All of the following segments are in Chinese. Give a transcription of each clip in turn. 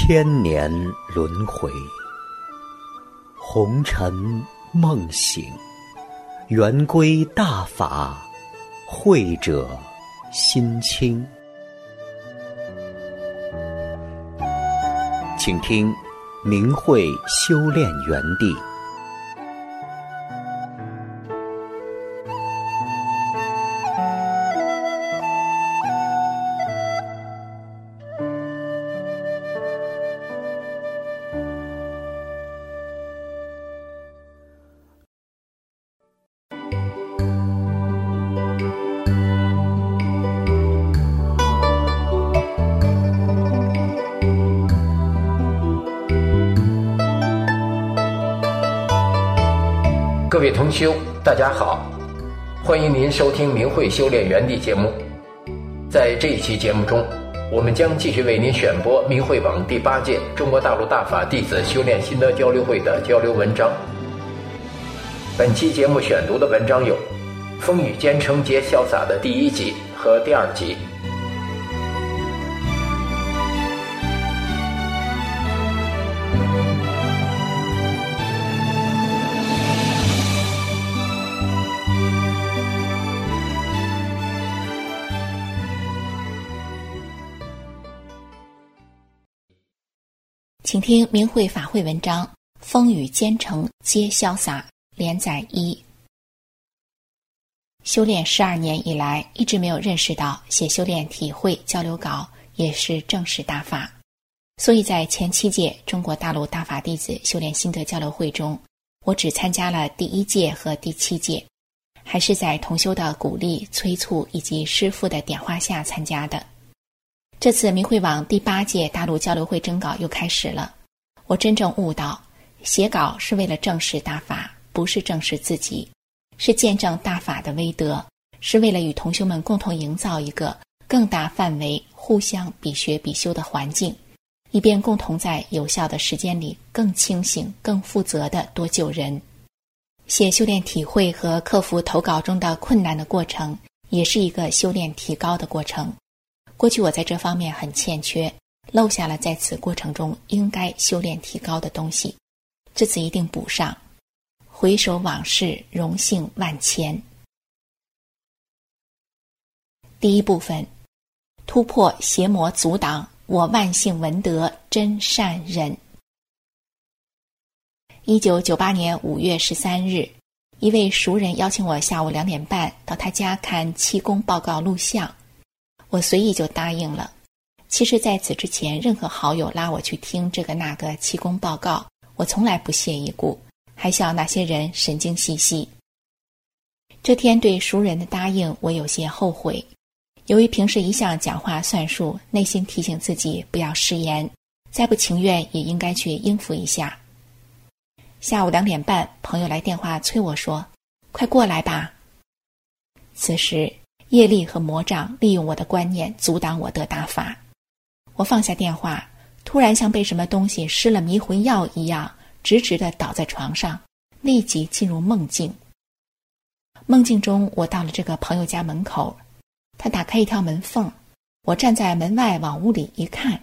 千年轮回，红尘梦醒，圆归大法，慧者心清。请听明慧修炼园地。 各位同修，大家好，欢迎您收听明慧修炼园地节目。在这一期节目中，我们将继续为您选播明慧网第8届中国大陆大法弟子修炼心得交流会的交流文章。本期节目选读的文章有《风雨兼程皆潇洒》的第1集和第2集。 请听明慧法会文章《风雨兼程皆潇洒》连载1。修炼12年以来，一直没有认识到写修炼体会交流稿也是正式大法，所以在前7届中国大陆大法弟子修炼心得交流会中，我只参加了第1届和第7届，还是在同修的鼓励、催促以及师父的点化下参加的。这次明慧网第8届大陆交流会征稿又开始了，我真正悟到，写稿是为了正视大法，不是正视自己，是见证大法的威德，是为了与同修们共同营造一个更大范围、互相比学比修的环境，以便共同在有效的时间里更清醒、更负责地多救人。写修炼体会和克服投稿中的困难的过程，也是一个修炼提高的过程。过去我在这方面很欠缺，漏下了在此过程中应该修炼提高的东西，这次一定补上。回首往事，荣幸万千。第1部分，突破邪魔阻挡，我万幸闻得真善人。1998年5月13日，一位熟人邀请我下午2点半到他家看气功报告录像，我随意就答应了。其实在此之前，任何好友拉我去听这个那个气功报告，我从来不屑一顾，还笑那些人神经兮兮。这天对熟人的答应，我有些后悔。由于平时一向讲话算数，内心提醒自己不要失言，再不情愿也应该去应付一下。下午2点半，朋友来电话催我说：“快过来吧。”此时业力和魔障利用我的观念阻挡我得大法。我放下电话，突然像被什么东西施了迷魂药一样，直直地倒在床上，立即进入梦境。梦境中，我到了这个朋友家门口，他打开一条门缝，我站在门外往屋里一看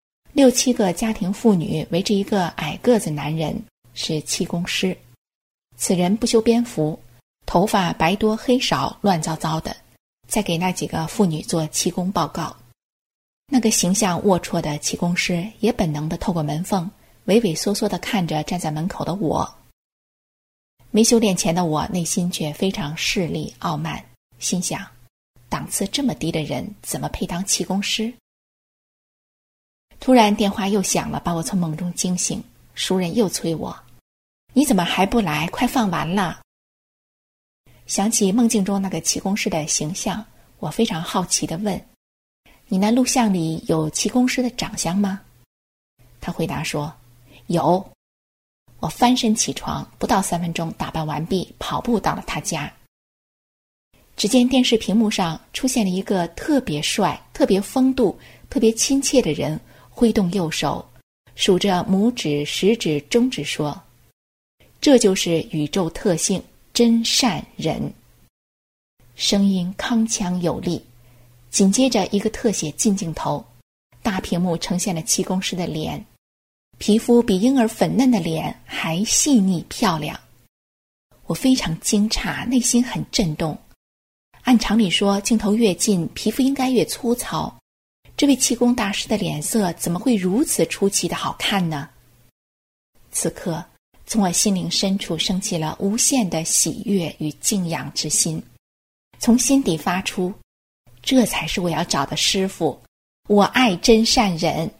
，6、7个家庭妇女围着一个矮个子男人，是气功师。此人不修边幅，头发白多黑少，乱糟糟的，在给那几个妇女做气功报告。那个形象龌龊的气功师也本能地透过门缝畏畏缩缩地看着站在门口的我。没修炼前的我内心却非常势利傲慢，心想，档次这么低的人怎么配当气功师？突然电话又响了，把我从梦中惊醒。熟人又催我：“你怎么还不来？快放完了。”想起梦境中那个气功师的形象，我非常好奇地问：“你那录像里有气功师的长相吗？”他回答说：“有。”我翻身起床，不到3分钟打扮完毕，跑步到了他家。只见电视屏幕上出现了一个特别帅、特别风度、特别亲切的人，挥动右手，数着拇指、食指、中指说：“这就是宇宙特性真善人。”声音铿锵有力。紧接着一个特写近镜头， 大屏幕呈现了气功师的脸，皮肤比婴儿粉嫩的脸还细腻漂亮。我非常惊诧，内心很震动。按常理说，镜头越近，皮肤应该越粗糙。这位气功大师的脸色怎么会如此出奇的好看呢？此刻，从我心灵深处升起了无限的喜悦与敬仰之心，从心底发出，这才是我要找的师父，我爱真善忍。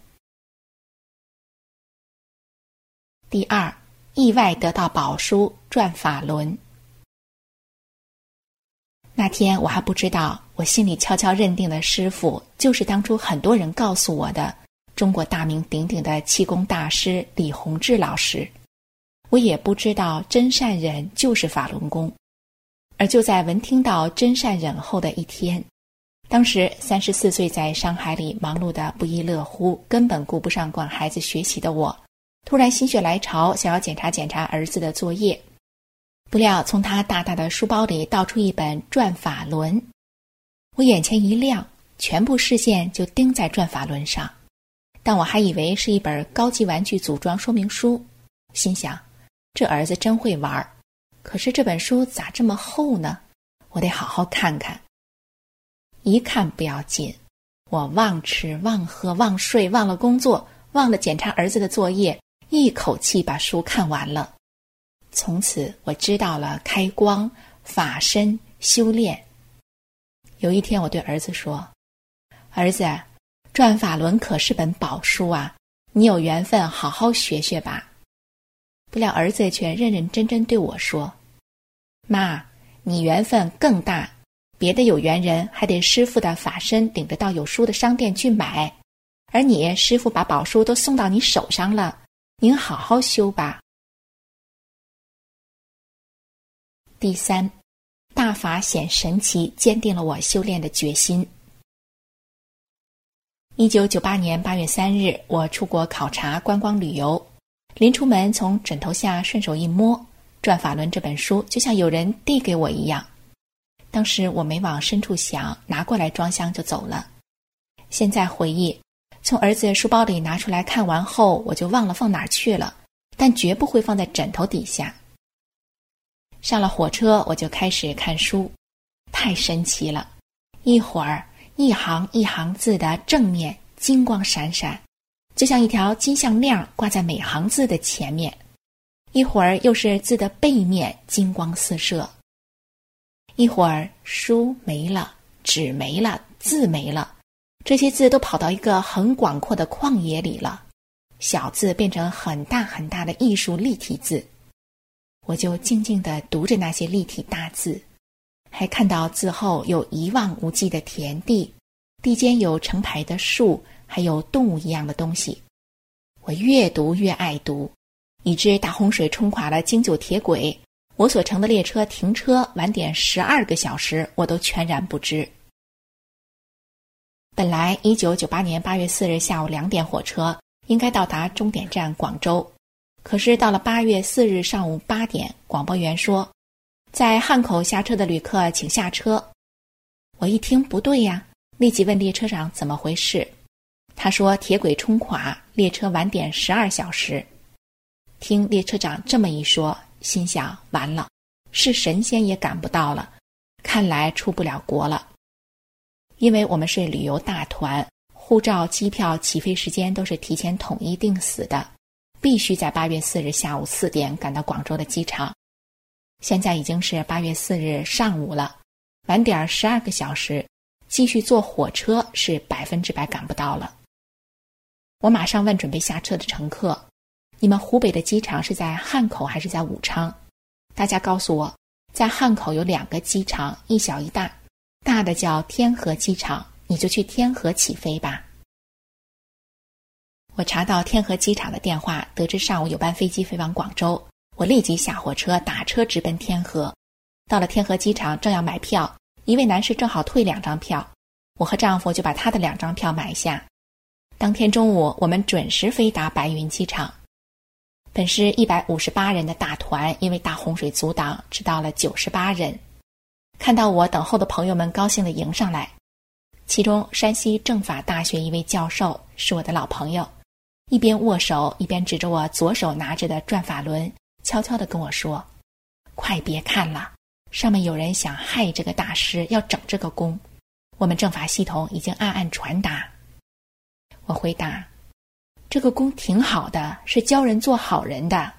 第二，意外得到宝书转法轮。那天我还不知道，我心里悄悄认定的师父就是当初很多人告诉我的中国大名鼎鼎的气功大师李洪志老师。我也不知道真善忍就是法轮功。而就在闻听到真善忍后的一天，当时34岁在上海里忙碌的不亦乐乎，根本顾不上管孩子学习的我，突然心血来潮，想要检查儿子的作业。不料从他大大的书包里倒出一本转法轮，我眼前一亮，全部视线就盯在转法轮上。但我还以为是一本高级玩具组装说明书，心想这儿子真会玩，可是这本书咋这么厚呢？我得好好看看。一看不要紧，我忘吃忘喝忘睡，忘了工作，忘了检查儿子的作业，一口气把书看完了。从此我知道了开光、法身、修炼。有一天我对儿子说，儿子，转法轮可是本宝书啊，你有缘分好好学学吧。不料儿子却认认真真对我说，妈，你缘分更大，别的有缘人还得师父的法身领着到有书的商店去买，而你师父把宝书都送到你手上了，您好好修吧。第三，大法显神奇，坚定了我修炼的决心。1998年8月3日，我出国考察观光旅游，临出门从枕头下顺手一摸，《转法轮》这本书就像有人递给我一样。当时我没往深处想，拿过来装箱就走了。现在回忆，从儿子书包里拿出来看完后，我就忘了放哪儿去了，但绝不会放在枕头底下。上了火车，我就开始看书，太神奇了。一会儿，一行一行字的正面金光闪闪，就像一条金项链挂在每行字的前面；一会儿又是字的背面金光四射；一会儿书没了，纸没了，字没了，这些字都跑到一个很广阔的旷野里了，小字变成很大很大的艺术立体字。我就静静地读着那些立体大字，还看到字后有一望无际的田地，地间有成排的树，还有动物一样的东西。我越读越爱读，以致大洪水冲垮了京九铁轨，我所乘的列车停车晚点12个小时，我都全然不知。本来1998年8月4日下午2点火车应该到达终点站广州，可是到了8月4日上午8点，广播员说，在汉口下车的旅客请下车。我一听不对呀，立即问列车长怎么回事。他说铁轨冲垮，列车晚点12小时。听列车长这么一说，心想完了，是神仙也赶不到了，看来出不了国了。因为我们是旅游大团，护照、机票、起飞时间都是提前统一定死的，必须在8月4日下午4点赶到广州的机场。现在已经是8月4日上午了，晚点12个小时，继续坐火车是100%赶不到了。我马上问准备下车的乘客，你们湖北的机场是在汉口还是在武昌？大家告诉我，在汉口有2个机场，一小一大，大的叫天河机场，你就去天河起飞吧。我查到天河机场的电话，得知上午有班飞机飞往广州，我立即下火车打车直奔天河。到了天河机场，正要买票，一位男士正好退2张票，我和丈夫就把他的2张票买下。当天中午，我们准时飞达白云机场。本是158人的大团，因为大洪水阻挡，只到了98人。看到我，等候的朋友们高兴地迎上来。 其中山西政法大学一位教授是我的老朋友，一边握手一边指着我左手拿着的转法轮，悄悄地跟我说：快别看了，上面有人想害这个大师，要整这个功，我们政法系统已经暗暗传达。我回答：这个功挺好的，是教人做好人的。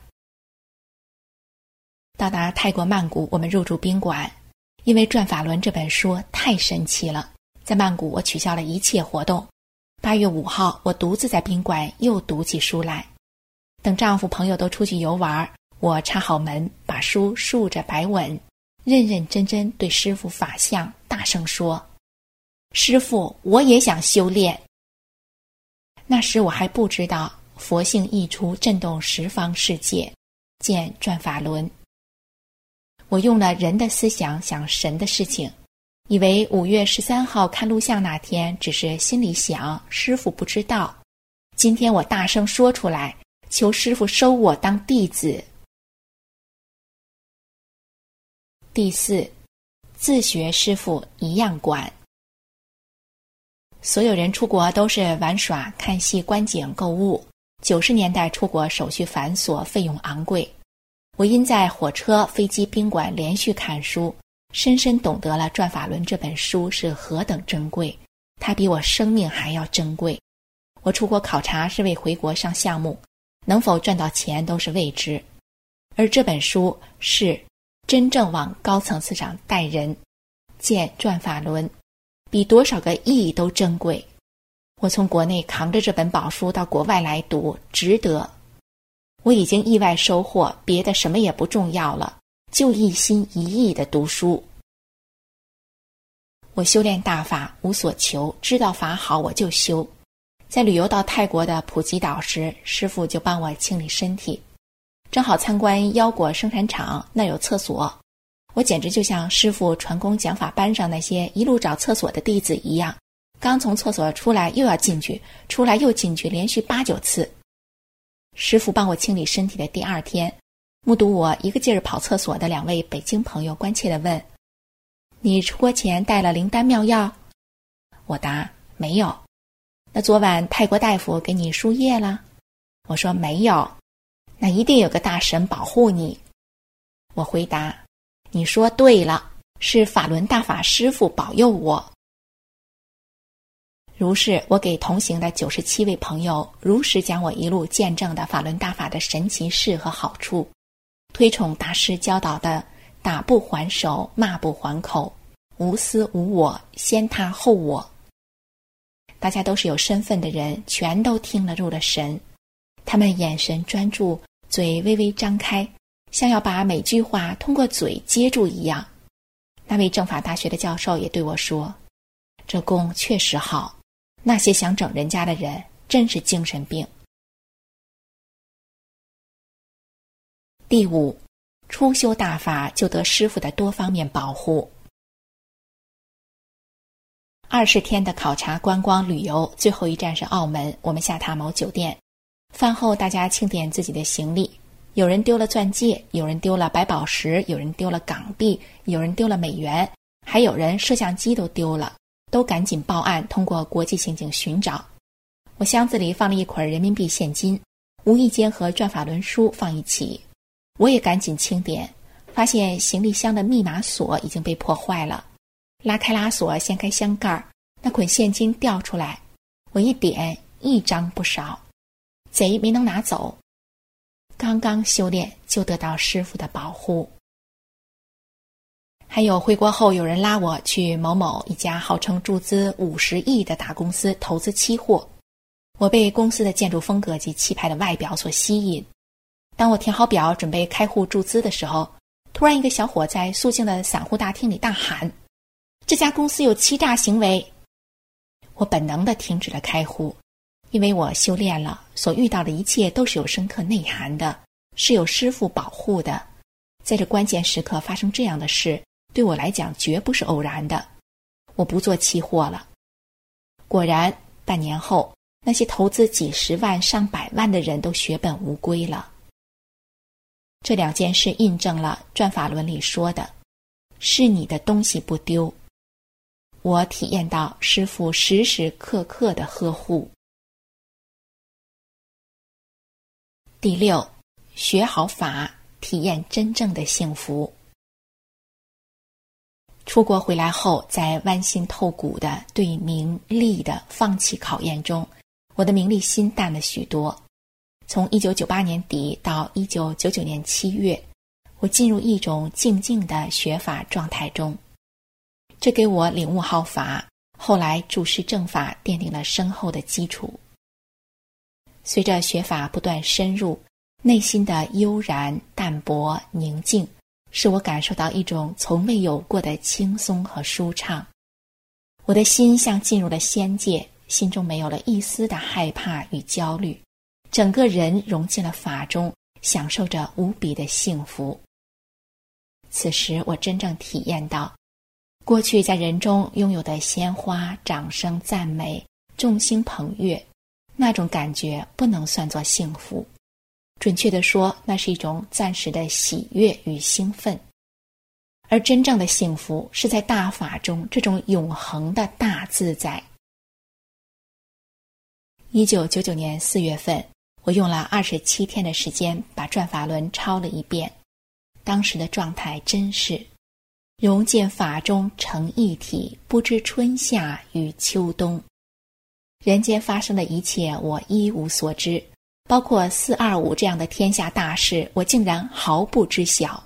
到达泰国曼谷，我们入住宾馆，因为转法轮这本书太神奇了，在曼谷我取消了一切活动。8月5号，我独自在宾馆又读起书来。等丈夫朋友都出去游玩，我插好门，把书竖着摆稳，认认真真对师父法相大声说：师父，我也想修炼。那时我还不知道佛性溢出，震动十方世界，见转法轮。我用了人的思想想神的事情，以为5月13号看录像那天只是心里想，师父不知道。今天我大声说出来，求师父收我当弟子。第4，自学师父一样管。所有人出国都是玩耍、看戏、观景、购物。90年代出国手续繁琐，费用昂贵。我因在火车、飞机、宾馆连续看书，深深懂得了《转法轮》这本书是何等珍贵，它比我生命还要珍贵。我出国考察是为回国上项目，能否赚到钱都是未知。而这本书是真正往高层次上带人，见《转法轮》，比多少个亿都珍贵。我从国内扛着这本宝书到国外来读，值得。我已经意外收获，别的什么也不重要了，就一心一意地读书。我修炼大法无所求，知道法好我就修。在旅游到泰国的普吉岛时，师父就帮我清理身体，正好参观腰果生产厂，那有厕所。我简直就像师父传功讲法班上那些一路找厕所的弟子一样，刚从厕所出来又要进去，出来又进去，连续8、9次。师父帮我清理身体的第2天，目睹我一个劲儿跑厕所的2位北京朋友关切地问：你出国前带了灵丹妙药？我答：没有。那昨晚泰国大夫给你输液了？我说没有。那一定有个大神保护你。我回答：你说对了，是法轮大法师父保佑我。如是，我给同行的97位朋友如实讲我一路见证的法轮大法的神奇事和好处，推崇大师教导的打不还手，骂不还口，无私无我，先他后我。大家都是有身份的人，全都听了入了神。他们眼神专注，嘴微微张开，像要把每句话通过嘴接住一样。那位政法大学的教授也对我说：这功确实好，那些想整人家的人真是精神病。第5，初修大法就得师父的多方面保护。20天的考察观光旅游，最后一站是澳门，我们下榻某酒店。饭后大家清点自己的行李，有人丢了钻戒，有人丢了白宝石，有人丢了港币，有人丢了美元，还有人摄像机都丢了，都赶紧报案，通过国际刑警寻找。我箱子里放了一捆人民币现金，无意间和转法轮书放一起。我也赶紧清点，发现行李箱的密码锁已经被破坏了。拉开拉锁，掀开箱盖，那捆现金掉出来，我一点，1张不少，贼没能拿走。刚刚修炼就得到师父的保护。还有回国后有人拉我去某某一家号称注资50亿的大公司投资期货，我被公司的建筑风格及气派的外表所吸引。当我填好表准备开户注资的时候，突然一个小伙在肃静的散户大厅里大喊：这家公司有欺诈行为！我本能地停止了开户，因为我修炼了，所遇到的一切都是有深刻内涵的，是有师父保护的。在这关键时刻发生这样的事，对我来讲绝不是偶然的。我不做期货了。果然，半年后，那些投资几十万、上百万的人都血本无归了。这2件事印证了《转法轮》里说的：是你的东西不丢。 我体验到师父时时刻刻的呵护。第六，学好法，体验真正的幸福。出国回来后，在剜心透骨的对名利的放弃考验中，我的名利心淡了许多。从1998年底到1999年7月，我进入一种静静的学法状态中，这给我领悟好法，后来注释正法奠定了深厚的基础。随着学法不断深入，内心的悠然、淡泊、宁静，使我感受到一种从未有过的轻松和舒畅。我的心像进入了仙界，心中没有了一丝的害怕与焦虑，整个人融进了法中，享受着无比的幸福。此时我真正体验到，过去在人中拥有的鲜花、掌声、赞美、众星捧月，那种感觉不能算作幸福。准确地说，那是一种暂时的喜悦与兴奋。而真正的幸福是在大法中这种永恒的大自在。1999年4月份，我用了27天的时间把转法轮抄了一遍。当时的状态真是融进法中成一体，不知春夏与秋冬。人间发生的一切我一无所知，包括425这样的天下大事，我竟然毫不知晓。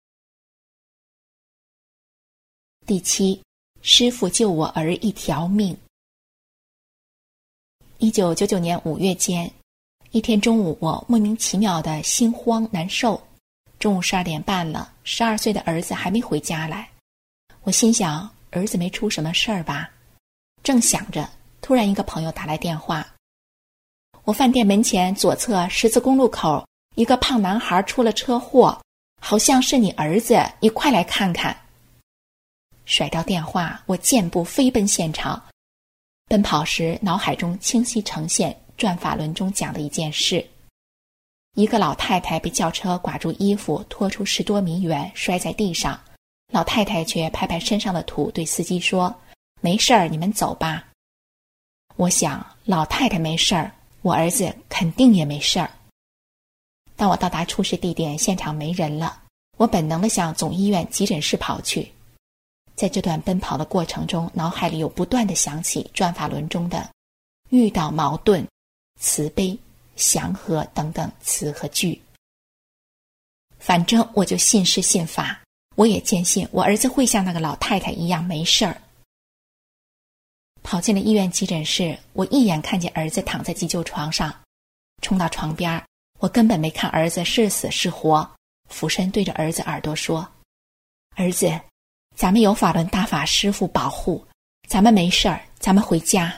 第七，师父救我儿一条命。1999年5月间，一天中午，我莫名其妙的心慌难受。中午12点半了，12岁的儿子还没回家来。我心想，儿子没出什么事儿吧？正想着，突然一个朋友打来电话。我饭店门前左侧十字公路口，一个胖男孩出了车祸，好像是你儿子，你快来看看。甩掉电话，我健步飞奔现场。奔跑时，脑海中清晰呈现转法轮中讲的一件事：一个老太太被轿车刮住衣服，拖出10多米远，摔在地上。老太太却拍拍身上的土，对司机说：“没事儿，你们走吧。”我想，老太太没事儿，我儿子肯定也没事儿。当我到达出事地点，现场没人了，我本能地向总医院急诊室跑去。在这段奔跑的过程中，脑海里有不断地想起转法轮中的遇到矛盾、慈悲、祥和等等词和句。反正我就信师信法，我也坚信我儿子会像那个老太太一样没事儿。跑进了医院急诊室，我一眼看见儿子躺在急救床上，冲到床边，我根本没看儿子是死是活，俯身对着儿子耳朵说：“儿子，咱们有法轮大法师父保护，咱们没事儿，咱们回家。”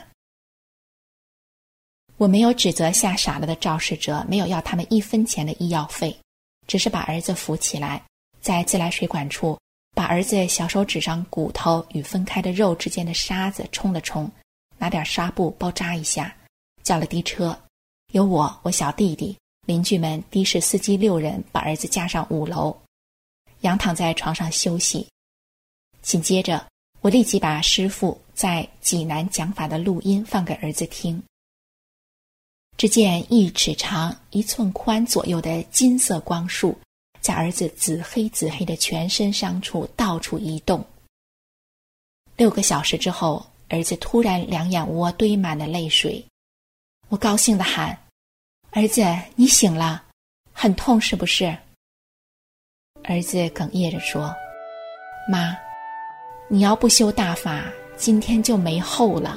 我没有指责吓傻了的肇事者，没有要他们1分钱的医药费，只是把儿子扶起来，在自来水管处把儿子小手指上骨头与分开的肉之间的沙子冲了冲，拿点纱布包扎一下，叫了的车，由我小弟弟、邻居们、的士司机6人把儿子架上5楼，仰躺在床上休息。紧接着，我立即把师父在济南讲法的录音放给儿子听。只见1尺长、1寸宽左右的金色光束在儿子紫黑的全身上处到处移动。6个小时之后，儿子突然2眼窝堆满了泪水。我高兴地喊：“儿子，你醒了，很痛是不是？”儿子哽咽着说：“妈，你要不修大法，今天就没后了。”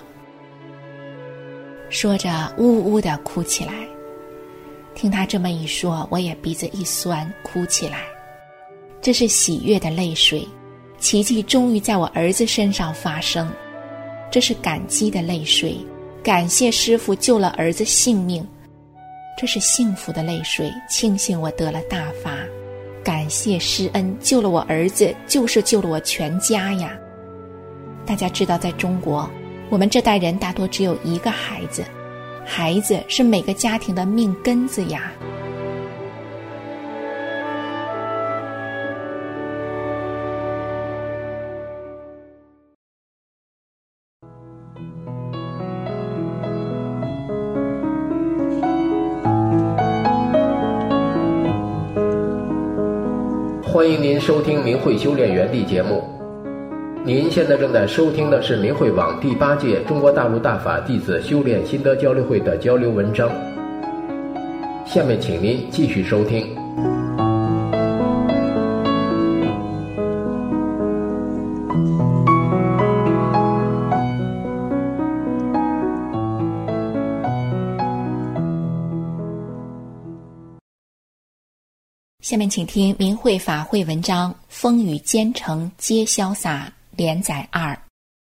说着呜呜地哭起来。听他这么一说，我也鼻子一酸，哭起来。这是喜悦的泪水，奇迹终于在我儿子身上发生。这是感激的泪水，感谢师父救了儿子性命。这是幸福的泪水，庆幸我得了大法，感谢师恩救了我儿子，就是救了我全家呀。大家知道，在中国，我们这代人大多只有1个孩子，孩子是每个家庭的命根子呀。 欢迎您收听明慧修炼园地节目。您现在正在收听的是明慧网第8届中国大陆大法弟子修炼心得交流会的交流文章。下面请您继续收听。 下面请听明慧法会文章《风雨兼程皆潇洒》连载2。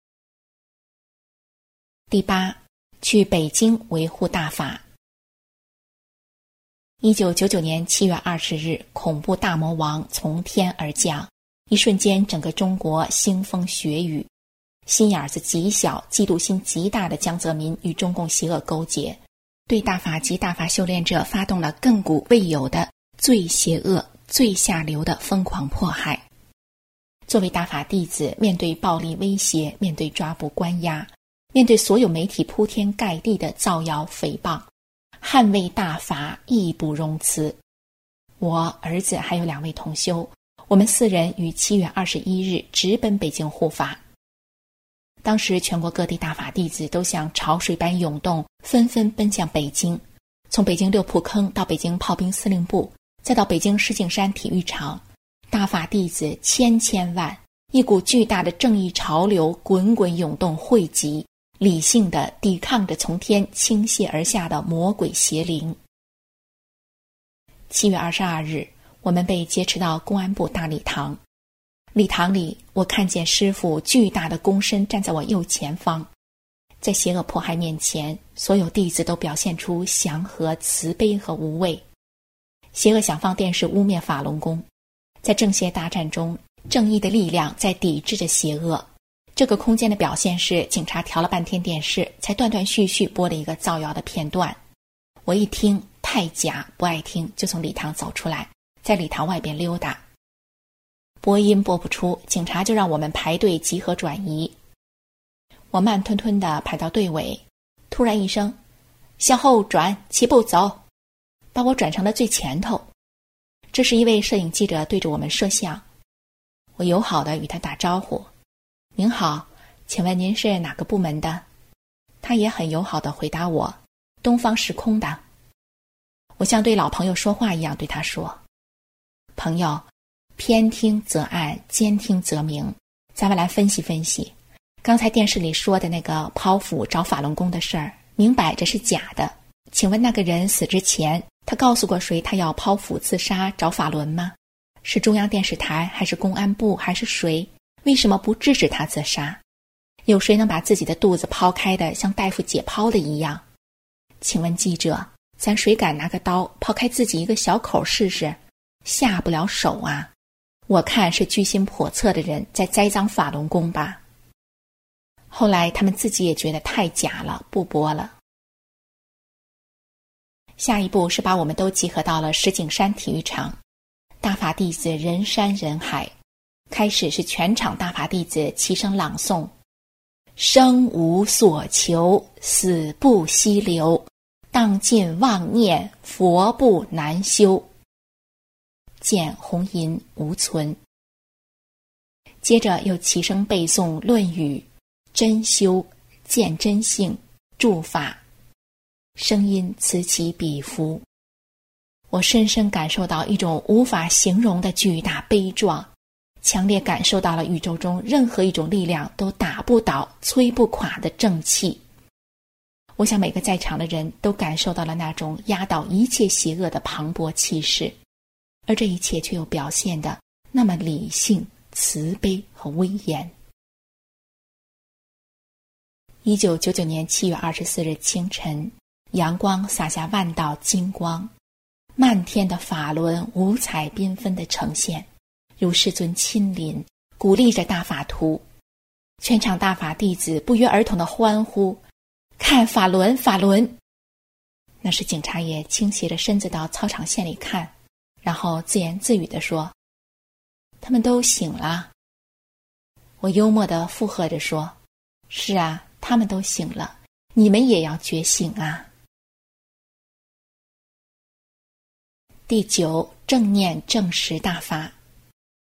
第8，去北京维护大法。1999年7月20日，恐怖大魔王从天而降，一瞬间整个中国腥风血雨。心眼子极小、嫉妒心极大的江泽民与中共邪恶勾结，对大法及大法修炼者发动了亘古未有的最邪恶、最下流的疯狂迫害。作为大法弟子，面对暴力威胁，面对抓捕关押，面对所有媒体铺天盖地的造谣诽谤，捍卫大法义不容辞。我儿子还有2位同修，我们4人于7月21日直奔北京护法。当时全国各地大法弟子都像潮水般涌动，纷纷奔向北京，从北京六铺坑到北京炮兵司令部，再到北京石景山体育场，大法弟子千万，一股巨大的正义潮流滚滚涌动汇集，理性地抵抗着从天倾泻而下的魔鬼邪灵。7月22日，我们被劫持到公安部大礼堂。礼堂里，我看见师父巨大的躬身站在我右前方。在邪恶迫害面前，所有弟子都表现出祥和、慈悲和无畏。邪恶想方电视污蔑法轮功，在正邪大战中，正义的力量在抵制着邪恶。这个空间的表现是，警察调了半天电视，才断断续续播了一个造谣的片段。我一听太假，不爱听，就从礼堂走出来，在礼堂外边溜达。播音播不出，警察就让我们排队集合转移。我慢吞吞地排到队尾，突然一声向后转，齐步走，把我转成了最前头。这是一位摄影记者对着我们摄像。我友好地与他打招呼，您好，请问您是哪个部门的？他也很友好地回答我，东方时空的。我像对老朋友说话一样对他说，朋友，偏听则暗，兼听则明，咱们来分析分析刚才电视里说的那个剖腹找法轮功的事儿，明摆着是假的。请问那个人死之前，他告诉过谁他要剖腹自杀找法轮吗？是中央电视台还是公安部还是谁？为什么不制止他自杀？有谁能把自己的肚子剖开的像大夫解剖的一样？请问记者，咱谁敢拿个刀剖开自己一个小口试试？下不了手啊！我看是居心叵测的人在栽赃法轮功吧。后来他们自己也觉得太假了，不播了。下一步是把我们都集合到了石景山体育场，大法弟子人山人海。开始是全场大法弟子齐声朗诵：生无所求，死不息留，当尽妄念，佛不难修。见红银无存。接着又齐声背诵《论语》：真修，见真性，助法。声音此起彼伏，我深深感受到一种无法形容的巨大悲壮，强烈感受到了宇宙中任何一种力量都打不倒、摧不垮的正气。我想每个在场的人都感受到了那种压倒一切邪恶的磅礴气势，而这一切却又表现得那么理性、慈悲和威严。1999年7月24日清晨，阳光洒下万道金光，漫天的法轮五彩缤纷地呈现，如师尊亲临，鼓励着大法徒。全场大法弟子不约而同地欢呼：看法轮，法轮！那时警察也倾斜着身子到操场线里看，然后自言自语地说：他们都醒了。我幽默地附和着说：是啊，他们都醒了，你们也要觉醒啊。第9，正念正实大法。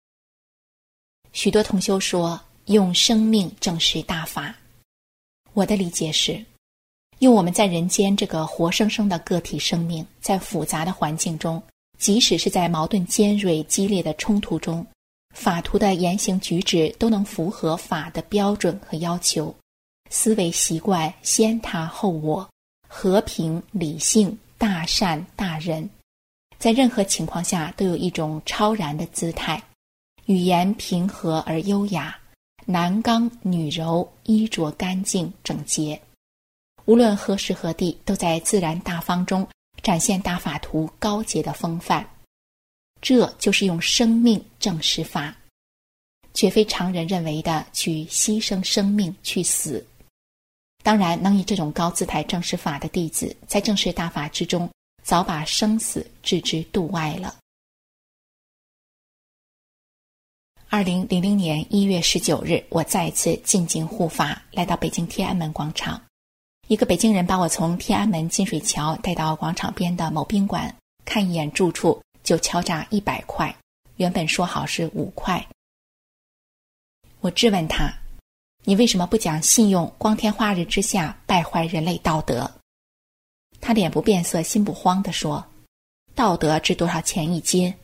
许多同修说用生命证实大法，我的理解是，用我们在人间这个活生生的个体生命，在复杂的环境中，即使是在矛盾尖锐激烈的冲突中，法徒的言行举止都能符合法的标准和要求，思维习惯先他后我，和平理性大善大仁，在任何情况下都有一种超然的姿态，语言平和而优雅，男刚女柔，衣着干净整洁，无论何时何地都在自然大方中展现大法徒高洁的风范。这就是用生命证实法，绝非常人认为的去牺牲生命去死。当然，能以这种高姿态证实法的弟子，在证实大法之中，早把生死置之度外了。2000年1月19日，我再一次进京护法，来到北京天安门广场。一个北京人把我从天安门金水桥带到广场边的某宾馆，看一眼住处就敲诈100块，原本说好是5块。我质问他，你为什么不讲信用，光天化日之下败坏人类道德？他脸不变色心不慌地说，道德值多少钱一斤？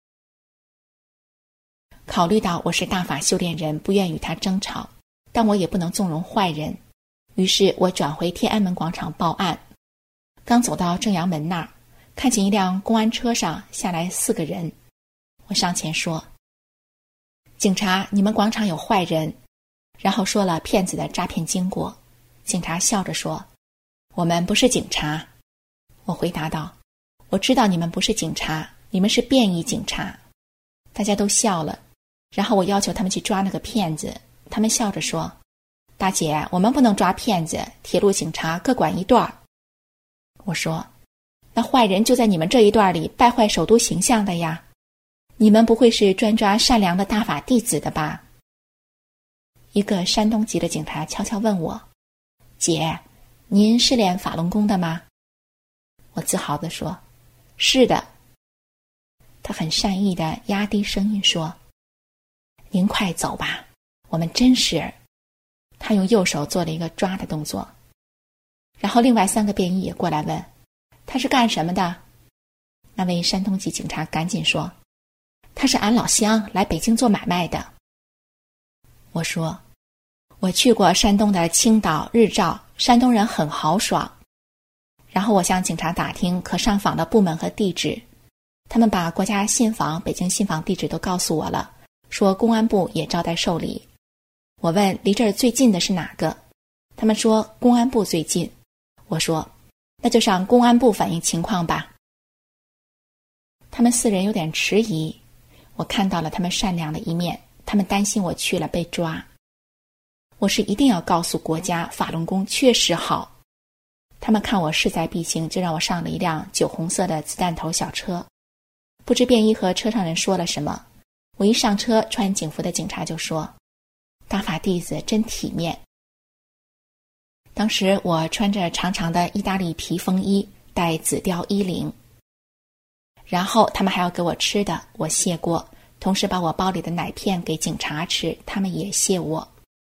考虑到我是大法修炼人，不愿与他争吵，但我也不能纵容坏人，于是我转回天安门广场报案。刚走到正阳门那儿，看见一辆公安车上下来4个人，我上前说，警察，你们广场有坏人，然后说了骗子的诈骗经过。警察笑着说，我们不是警察。我回答道，我知道你们不是警察，你们是便衣警察。大家都笑了，然后我要求他们去抓那个骗子，他们笑着说，大姐，我们不能抓骗子，铁路警察各管一段。我说，那坏人就在你们这一段里败坏首都形象的呀，你们不会是专抓善良的大法弟子的吧？一个山东籍的警察悄悄问我，姐，您是练法轮功的吗？我自豪地说，是的。他很善意地压低声音说，您快走吧，我们真是。他用右手做了一个抓的动作，然后另外3个便衣也过来问，他是干什么的？那位山东籍警察赶紧说，他是俺老乡，来北京做买卖的。我说，我去过山东的青岛、日照，山东人很豪爽。然后我向警察打听可上访的部门和地址，他们把国家信访、北京信访地址都告诉我了，说公安部也招待受理。我问离这儿最近的是哪个，他们说公安部最近。我说，那就上公安部反映情况吧。他们4人有点迟疑，我看到了他们善良的一面，他们担心我去了被抓。我是一定要告诉国家法轮功确实好。他们看我势在必行，就让我上了一辆酒红色的子弹头小车。不知便衣和车上人说了什么，我一上车，穿警服的警察就说，大法弟子真体面。当时我穿着长长的意大利皮风衣，戴紫貂衣领。然后他们还要给我吃的，我谢过，同时把我包里的奶片给警察吃，他们也谢我。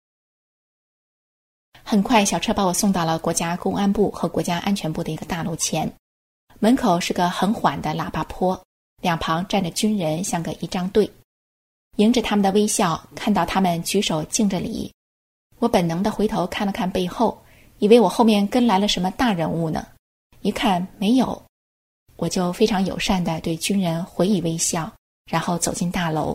很快小车把我送到了国家公安部和国家安全部的一个大楼前，门口是个很缓的喇叭坡，两旁站着军人，像个仪仗队。迎着他们的微笑，看到他们举手敬着礼，我本能地回头看了看背后，以为我后面跟来了什么大人物呢，一看没有，我就非常友善地对军人回以微笑，然后走进大楼。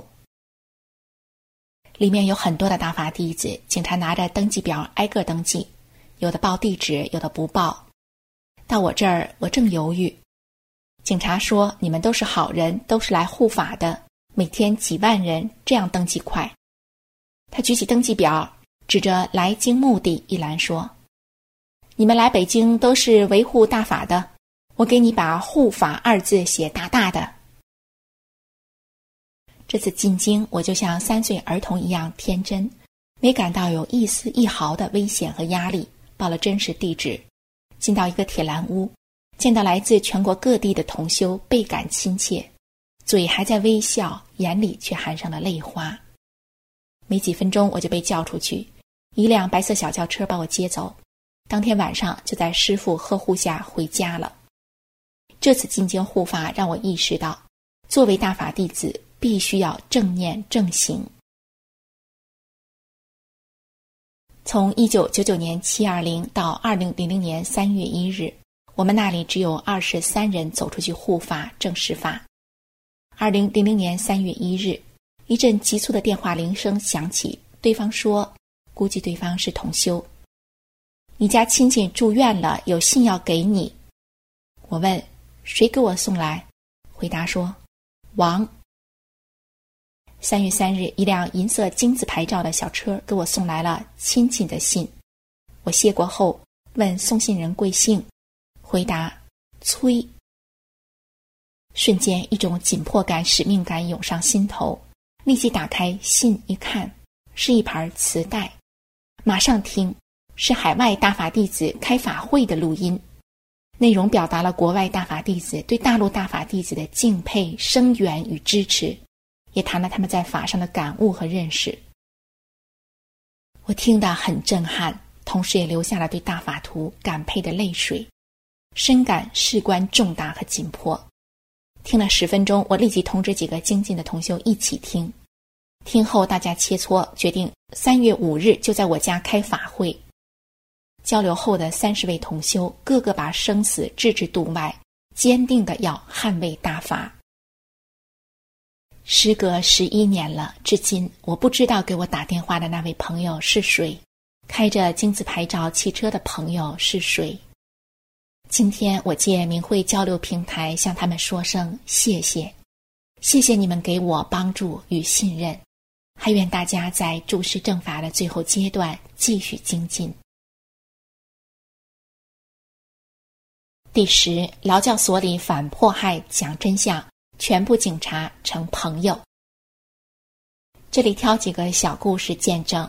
里面有很多的大法弟子，警察拿着登记表挨个登记，有的报地址，有的不报。到我这儿，我正犹豫，警察说，你们都是好人，都是来护法的，每天几万人，这样登记快。他举起登记表，指着来京目的一栏说，你们来北京都是维护大法的，我给你把护法2字写大大的。这次进京，我就像3岁儿童一样天真，没感到有一丝一毫的危险和压力，报了真实地址，进到一个铁栏屋，见到来自全国各地的同修，倍感亲切，嘴还在微笑，眼里却含上了泪花。 没几分钟我就被叫出去，一辆白色小轿车把我接走，当天晚上就在师父呵护下回家了。这次进京护法让我意识到，作为大法弟子必须要正念正行。从1999年720到2000年3月1日，我们那里只有23人走出去护法证实法。2000年3月1日，一阵急促的电话铃声响起，对方说，估计对方是同修，你家亲戚住院了，有信要给你。我问，谁给我送来？回答说，王。3月3日，一辆银色金字牌照的小车给我送来了亲戚的信。我谢过后，问送信人贵姓，回答崔。瞬间一种紧迫感、使命感涌上心头，立即打开信一看，是一盘磁带，马上听，是海外大法弟子开法会的录音，内容表达了国外大法弟子对大陆大法弟子的敬佩、声援与支持，也谈了他们在法上的感悟和认识。我听得很震撼，同时也流下了对大法徒感佩的泪水，深感事关重大和紧迫。听了10分钟，我立即通知几个精进的同修一起听。听后大家切磋，决定3月5日就在我家开法会。交流后的30位同修，个个把生死置之度外，坚定地要捍卫大法。时隔11年了，至今我不知道给我打电话的那位朋友是谁，开着金字牌照汽车的朋友是谁。今天我借明慧交流平台向他们说声谢谢，谢谢你们给我帮助与信任，还愿大家在注释正法的最后阶段继续精进。第10，劳教所里反迫害讲真相，全部警察成朋友。这里挑几个小故事见证。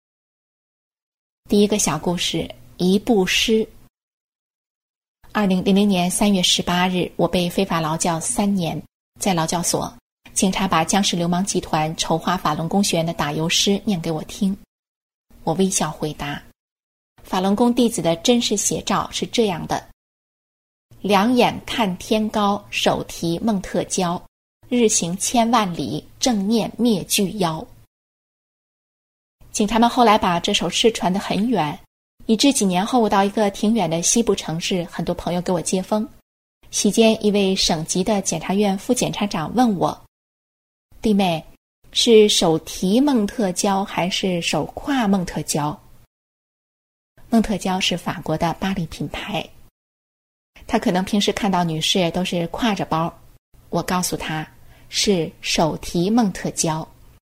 第一个小故事，一部诗。2000年3月18日，我被非法劳教3年，在劳教所，警察把僵尸流氓集团筹划法轮功学员的打油诗念给我听。我微笑回答，法轮功弟子的真实写照是这样的：两眼看天高，手提孟特胶，日行千万里，正念灭巨妖。警察们后来把这首诗传得很远，以致几年后我到一个挺远的西部城市，很多朋友给我接风。席间一位省级的检察院副检察长问我，弟妹，是手提孟特胶还是手挎孟特胶？孟特胶是法国的巴黎品牌，他可能平时看到女士都是挎着包，我告诉他是手提孟特胶。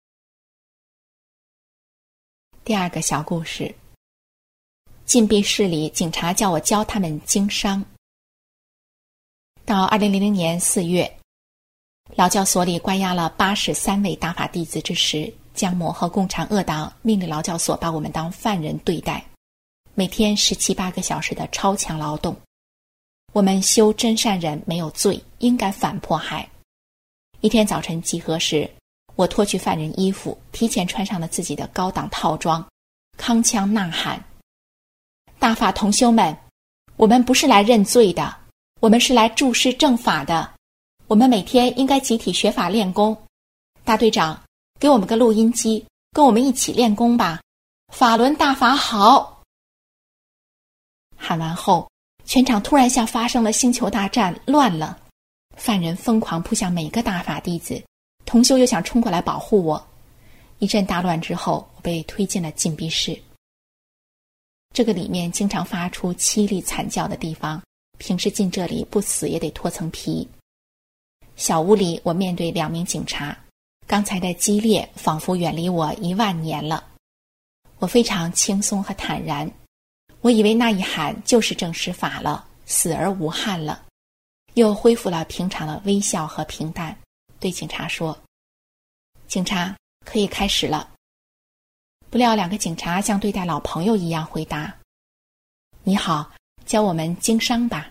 第二个小故事，禁闭室里警察叫我教他们经商。到2000年4月，劳教所里关押了83位大法弟子之时，江某和共产恶党命令劳教所把我们当犯人对待，每天17、18个小时的超强劳动。我们修真善忍没有罪，应该反迫害。一天早晨集合时，我脱去犯人衣服，提前穿上了自己的高档套装，铿锵呐喊：大法同修们，我们不是来认罪的，我们是来注释正法的。我们每天应该集体学法练功。大队长，给我们个录音机，跟我们一起练功吧。法轮大法好！喊完后，全场突然像发生了星球大战，乱了。犯人疯狂扑向每个大法弟子，同修又想冲过来保护我。一阵大乱之后，我被推进了禁闭室。这个里面经常发出凄厉惨叫的地方，平时进这里不死也得脱层皮。小屋里，我面对2名警察，刚才的激烈仿佛远离我10000年了。我非常轻松和坦然，我以为那一喊就是正实法了，死而无憾了，又恢复了平常的微笑和平淡，对警察说：警察，可以开始了。不料2个警察像对待老朋友一样回答：你好，教我们经商吧。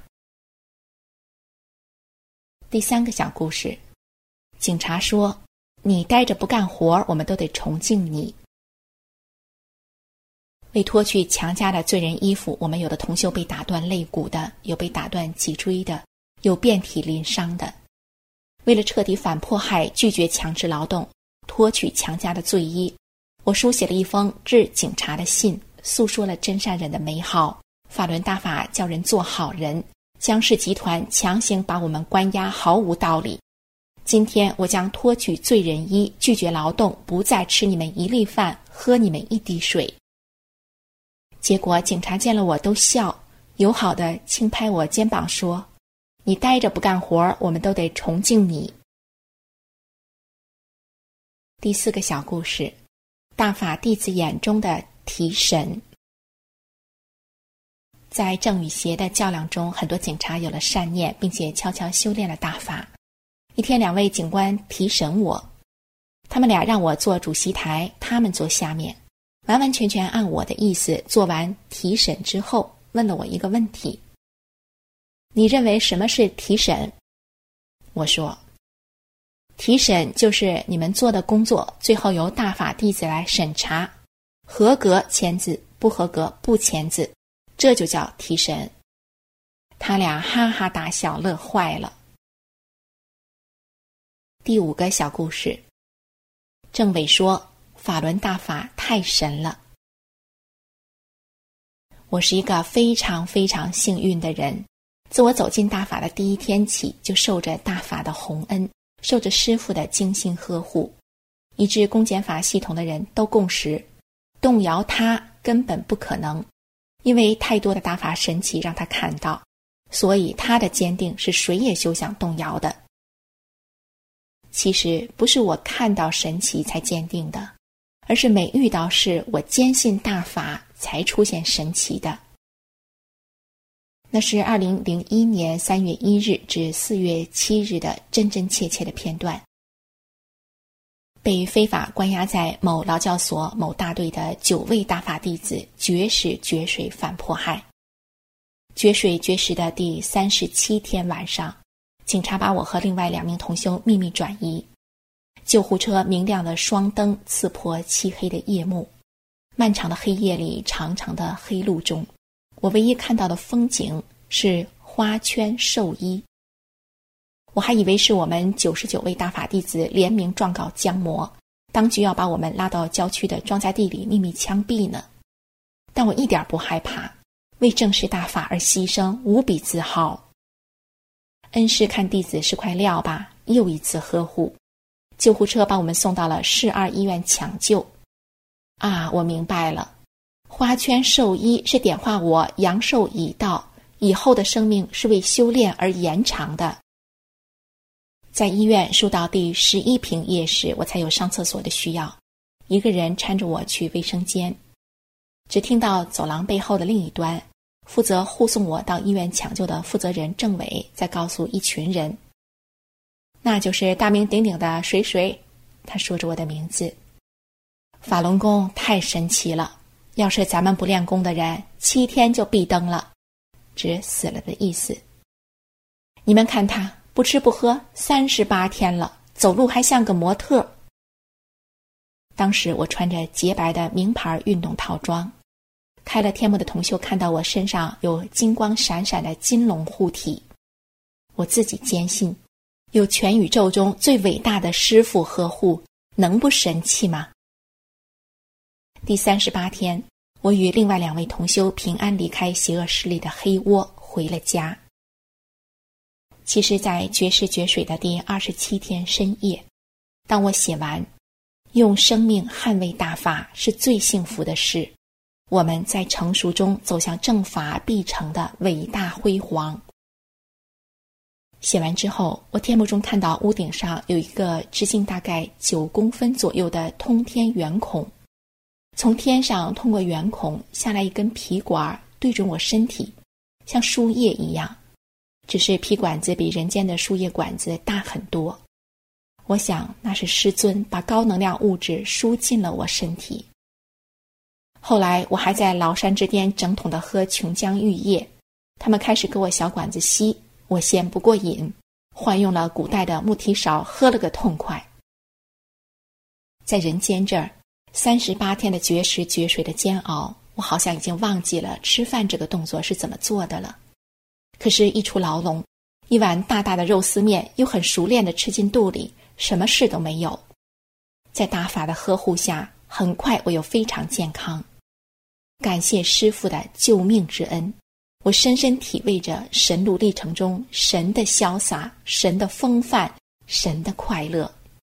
第3个小故事，警察说：你待着不干活，我们都得崇敬你， 为脱去强加的罪人衣服，我们有的同修被打断肋骨的，有被打断脊椎的，有遍体鳞伤的。为了彻底反迫害，拒绝强制劳动，脱去强加的罪衣，我书写了一封致警察的信，诉说了真善忍的美好。法轮大法叫人做好人，江氏集团强行把我们关押，毫无道理。今天我将脱去罪人衣，拒绝劳动，不再吃你们一粒饭，喝你们一滴水。结果警察见了我都笑，友好的轻拍我肩膀说，你待着不干活，我们都得崇敬你。第4个小故事，大法弟子眼中的提神。在正与邪的较量中，很多警察有了善念，并且悄悄修炼了大法。一天2位警官提审我，他们俩让我坐主席台，他们坐下面，完完全全按我的意思。做完提审之后，问了我一个问题，你认为什么是提审？我说，提审就是你们做的工作，最后由大法弟子来审查，合格签字，不合格不签字，这就叫提审。他俩哈哈大笑，乐坏了。第5个小故事，政委说法轮大法太神了。我是一个非常非常幸运的人，自我走进大法的第一天起，就受着大法的洪恩，受着师父的精心呵护，以致公检法系统的人都共识，动摇他根本不可能，因为太多的大法神奇让他看到，所以他的坚定是谁也休想动摇的。其实不是我看到神奇才坚定的，而是每遇到事，我坚信大法才出现神奇的。那是2001年3月1日至4月7日的真真切切的片段。被非法关押在某劳教所某大队的9位大法弟子绝食绝水反迫害。绝水绝食的第37天晚上，警察把我和另外2名同修秘密转移，救护车明亮的双灯刺破漆黑的夜幕，漫长的黑夜里，长长的黑路中，我唯一看到的风景是花圈寿衣。我还以为是我们99位大法弟子联名状告江魔，当局要把我们拉到郊区的庄稼地里秘密枪毙呢。但我一点不害怕，为正视大法而牺牲，无比自豪。恩师看弟子是块料吧，又一次呵护。救护车把我们送到了市2医院抢救。啊，我明白了，花圈寿衣是点化我阳寿已到，以后的生命是为修炼而延长的。在医院输到第11瓶液时，我才有上厕所的需要，一个人搀着我去卫生间。只听到走廊背后的另一端，负责护送我到医院抢救的负责人政委在告诉一群人，那就是大名鼎鼎的谁谁，他说着我的名字。法轮功太神奇了，要是咱们不练功的人7天就闭灯了，指死了的意思。你们看他不吃不喝38天了，走路还像个模特。当时我穿着洁白的名牌运动套装，开了天目的同修看到我身上有金光闪闪的金龙护体，我自己坚信，有全宇宙中最伟大的师父呵护，能不神气吗？第38天，我与另外2位同修平安离开邪恶势力的黑窝，回了家。其实在绝食绝水的第27天深夜，当我写完用生命捍卫大法是最幸福的事，我们在成熟中走向正法必成的伟大辉煌。写完之后，我天幕中看到屋顶上有一个直径大概9公分左右的通天圆孔，从天上通过圆孔下来一根皮管，对准我身体，像输液一样，只是皮管子比人间的输液管子大很多。我想那是师尊把高能量物质输进了我身体。后来我还在崂山之巅整桶的喝琼浆玉液，他们开始给我小管子吸，我嫌不过瘾，换用了古代的木提勺喝了个痛快。在人间这儿，38天的绝食绝水的煎熬， 我好像已经忘记了吃饭这个动作是怎么做的了。可是一出牢笼，一碗大大的肉丝面又很熟练地吃进肚里，什么事都没有。在大法的呵护下，很快我又非常健康。感谢师父的救命之恩，我深深体味着神路历程中神的潇洒、神的风范、神的快乐。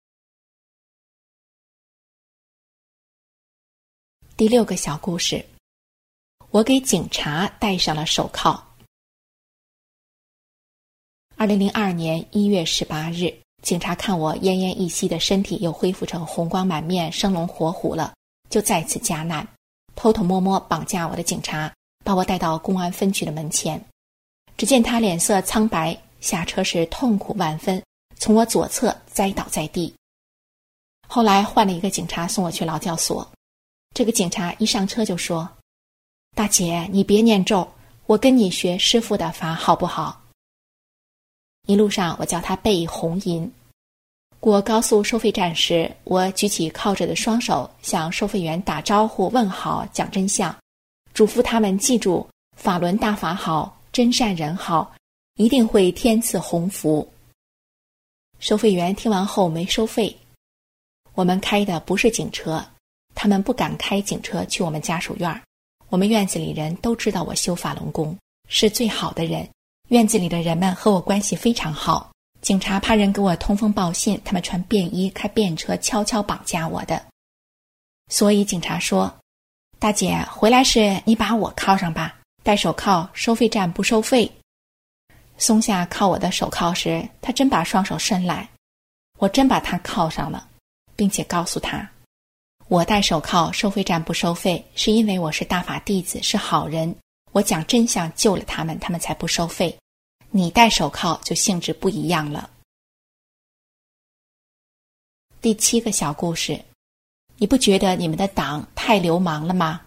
第6个小故事，我给警察戴上了手铐。2002年1月18日，警察看我奄奄一息的身体又恢复成红光满面、生龙活虎了，就再次加难，偷偷摸摸绑架我的警察把我带到公安分局的门前。只见他脸色苍白，下车时痛苦万分，从我左侧栽倒在地。后来换了一个警察送我去劳教所，这个警察一上车就说：“大姐，你别念咒，我跟你学师父的法好不好？”一路上我叫他背红银。过高速收费站时，我举起铐着的双手，向收费员打招呼问好，讲真相，嘱咐他们记住法轮大法好，真善人好，一定会天赐鸿福。收费员听完后没收费。我们开的不是警车，他们不敢开警车去我们家属院。我们院子里人都知道我修法轮功，是最好的人，院子里的人们和我关系非常好。警察怕人给我通风报信，他们穿便衣开便车悄悄绑架我的。所以警察说：“大姐，回来时你把我铐上吧，戴手铐，收费站不收费。”松下铐我的手铐时，他真把双手伸来，我真把他铐上了，并且告诉他：“我戴手铐，收费站不收费，是因为我是大法弟子，是好人，我讲真相救了他们，他们才不收费。你戴手铐就性质不一样了。”第7个小故事，你不觉得你们的党太流氓了吗？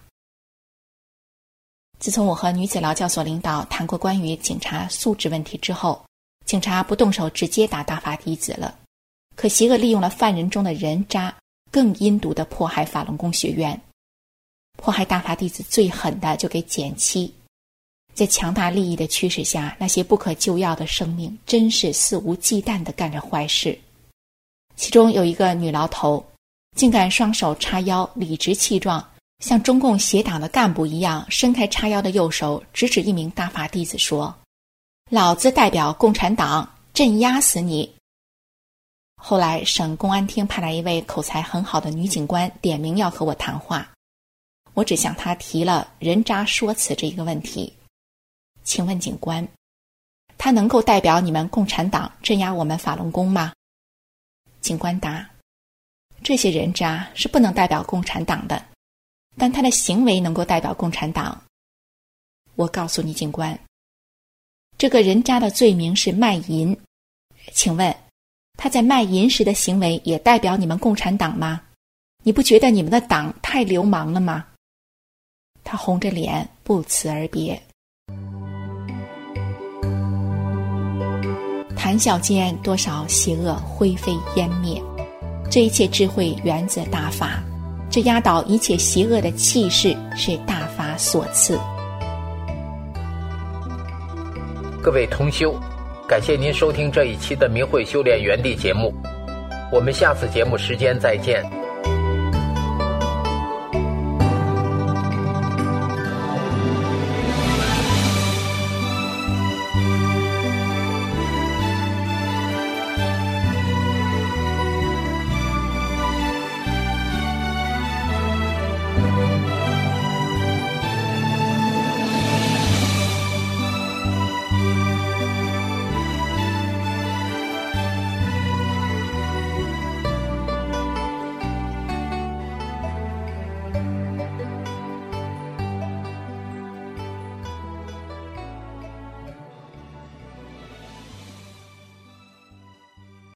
自从我和女子劳教所领导谈过关于警察素质问题之后，警察不动手直接打大法弟子了，可邪恶利用了犯人中的人渣，更阴毒地迫害法轮功学员。迫害大法弟子最狠的就给减期。在强大利益的驱使下，那些不可救药的生命真是肆无忌惮地干着坏事。其中有一个女牢头，竟敢双手叉腰，理直气壮，像中共邪党的干部一样，伸开叉腰的右手，直指一名大法弟子说：“老子代表共产党，镇压死你！”后来省公安厅派来一位口才很好的女警官，点名要和我谈话。我只向她提了人渣说辞这一个问题。请问警官，他能够代表你们共产党镇压我们法轮功吗？警官答：这些人渣是不能代表共产党的，但他的行为能够代表共产党。我告诉你，警官，这个人渣的罪名是卖淫，请问他在卖淫时的行为也代表你们共产党吗？你不觉得你们的党太流氓了吗？他红着脸不辞而别。谈笑间，多少邪恶灰飞烟灭。这一切智慧源自大法，这压倒一切邪恶的气势是大法所赐。 各位同修，感谢您收听这一期的明慧修炼园地节目，我们下次节目时间再见。